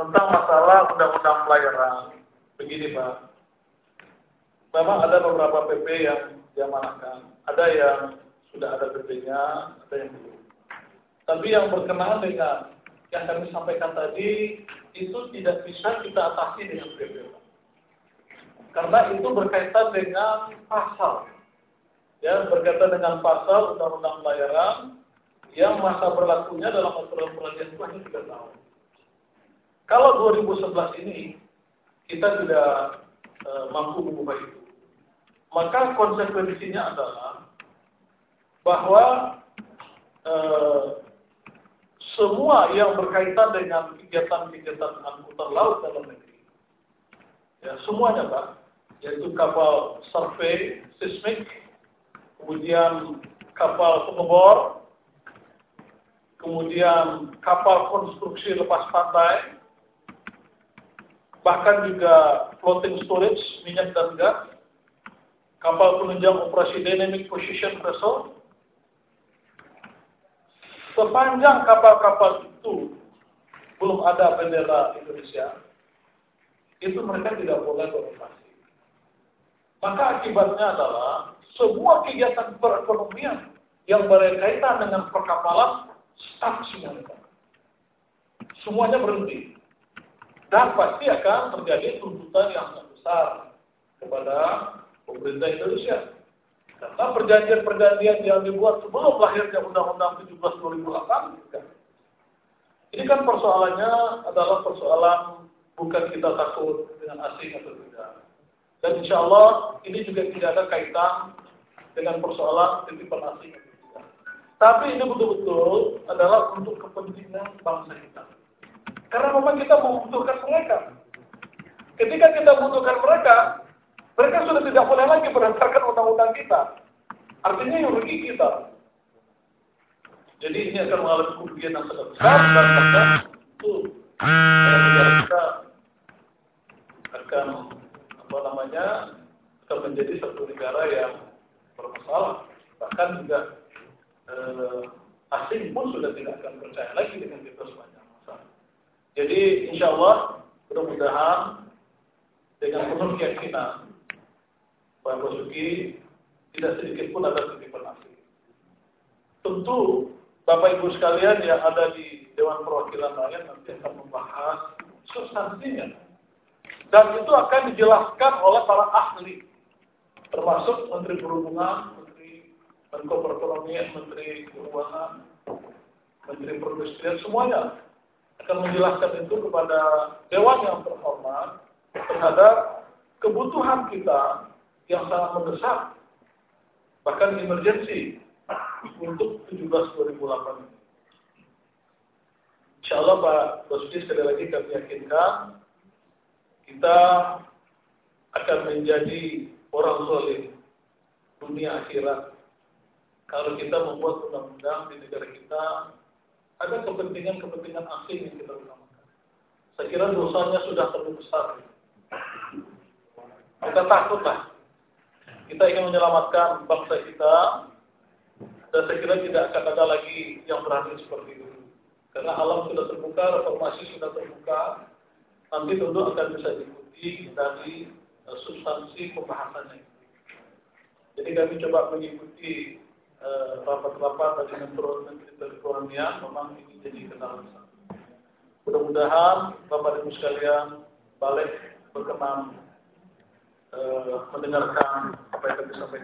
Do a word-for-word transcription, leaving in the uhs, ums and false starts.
tentang masalah undang-undang pelayaran. Begini Pak, memang ada beberapa P P yang diamanahkan, ada yang sudah ada P P-nya, ada yang belum. Tapi yang berkenaan dengan yang kami sampaikan tadi, itu tidak bisa kita atasi dengan P P. Karena itu berkaitan dengan pasal. Ya, berkaitan dengan pasal undang-undang pelayaran yang masa berlakunya dalam aturan peradilan itu hanya tiga tahun. Kalau dua ribu sebelas ini kita tidak e, mampu mengubah itu, maka konsekuensinya adalah bahwa e, semua yang berkaitan dengan kegiatan-kegiatan angkutan laut dalam negeri, ya semuanya Pak, yaitu kapal survei, seismik, kemudian kapal pengebor, kemudian kapal konstruksi lepas pantai, bahkan juga floating storage minyak dan gas, kapal penunjang operasi dynamic position vessel. Sepanjang kapal-kapal itu belum ada bendera Indonesia, itu mereka tidak boleh beroperasi. Maka akibatnya adalah semua kegiatan perekonomian yang berkaitan dengan perkapalan stuck semuanya. Semuanya berhenti. Dan pasti akan terjadi tuntutan yang sangat besar kepada pemerintah Indonesia. Karena perjanjian-perjanjian yang dibuat sebelum lahirnya Undang-Undang tujuh belas dua ribu delapan, ini kan persoalannya adalah persoalan bukan kita takut dengan asing atau tidak. Dan insya Allah ini juga tidak ada kaitan dengan persoalan titipan asing atau tidak. Tapi ini betul-betul adalah untuk kepentingan bangsa kita. Karena memang kita membutuhkan mereka. Ketika kita membutuhkan mereka, mereka sudah tidak boleh lagi berdasarkan undang-undang kita. Artinya yang rugi kita. Jadi ini akan mengalami kerugian yang sangat besar dan tentu itu negara kita akan apa namanya akan menjadi satu negara yang bermasalah. Bahkan juga eh, asing pun sudah tidak akan percaya lagi dengan kita sepanjang masa. Jadi insya Allah mudah-mudahan dengan penuh keyakinan Pak Basuki tidak sedikit pun ada titipan asing. Tentu Bapak Ibu sekalian yang ada di Dewan Perwakilan Rakyat nanti akan membahas substansinya. Dan itu akan dijelaskan oleh para ahli, termasuk Menteri Perhubungan, Menteri Menko Perekonomian, Menteri Keuangan, Menteri Perindustrian, semuanya akan menjelaskan itu kepada Dewan yang terhormat terhadap kebutuhan kita yang sangat mendesak, bahkan emergensi untuk tujuh belas dua ribu delapan ini. Insya Allah Pak Basuki sekali lagi kami yakinkan kita akan menjadi orang soleh dunia akhirat kalau kita membuat undang-undang di negara kita ada kepentingan-kepentingan asing yang kita utamakan. Saya kira dosanya sudah terlalu besar. Kita takutlah. Kita ingin menyelamatkan bangsa kita, dan saya kira tidak akan ada lagi yang berani seperti itu. Karena alam sudah terbuka, reformasi sudah terbuka, nanti tentu akan bisa diikuti dari uh, substansi pembahasannya. Jadi kami coba mengikuti uh, rapat-rapat dari Menteri Perekonomian, memang ini jadi kendala besar. Mudah-mudahan Bapak Ibu sekalian balik berkenan uh, mendengarkan apa yang kami sampaikan.